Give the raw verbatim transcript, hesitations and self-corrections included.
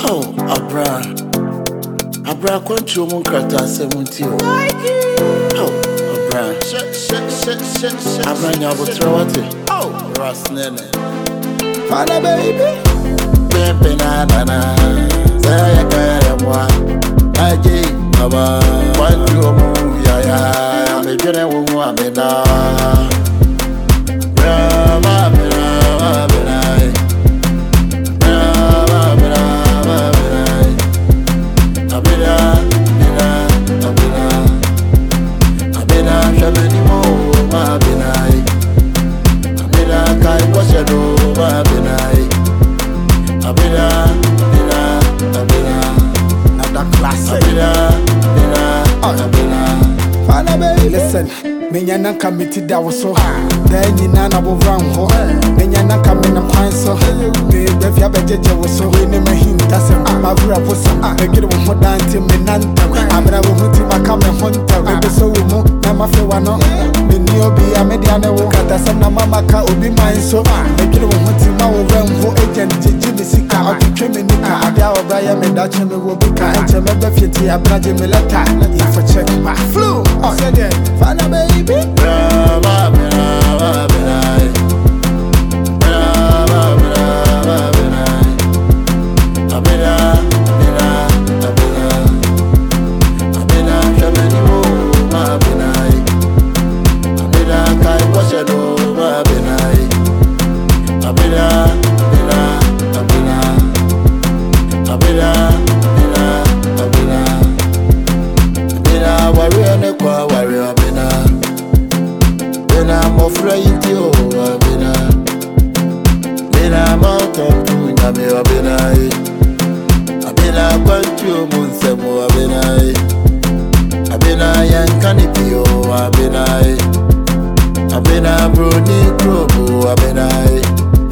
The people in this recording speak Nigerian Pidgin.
Oh, Abra. Abra, quench your moon crata seventy. Oh, Abra. Abra, you throw it. Oh, Rasnene. Father baby. Baby, na na na. Say, I can't one. I gave Baba. Quench your moon, ya ya. I'm a general woman, I'm a Listen, menya na committee da wo so then nyina na bo vran ho menya na kamena kwan so me be fia bejeje wo so we ne mahinta se ma vra wo so e gire wo ho dante me nanta abra wo huti maka me honta we be so wo mu na ma fe wa no me ni obi a me dia ne wo kata sam na mama ka obi man so e gire wo huti ma wo vran ho agent jeje me sika otwetwe me nika ada obra ya me da che me wo bi ka enche me be fieti abra je me leta if I check my flu oh said it Father baby. Brava, brava, brava. Brava, brava, brava. Abena, abena, abena. Abena, shamani mo, ma abena. Abena, kai washedo, ma abena. Abena, abena, abena. Abena, abena, abena. Abena, warrior ne kwa warrior abena. I'm afraid you have been a been a mountain to Nabe Abenai. I've been a bunch of months of Abenai. I've been a young canipio Abenai. I've been a brony crobo Abenai.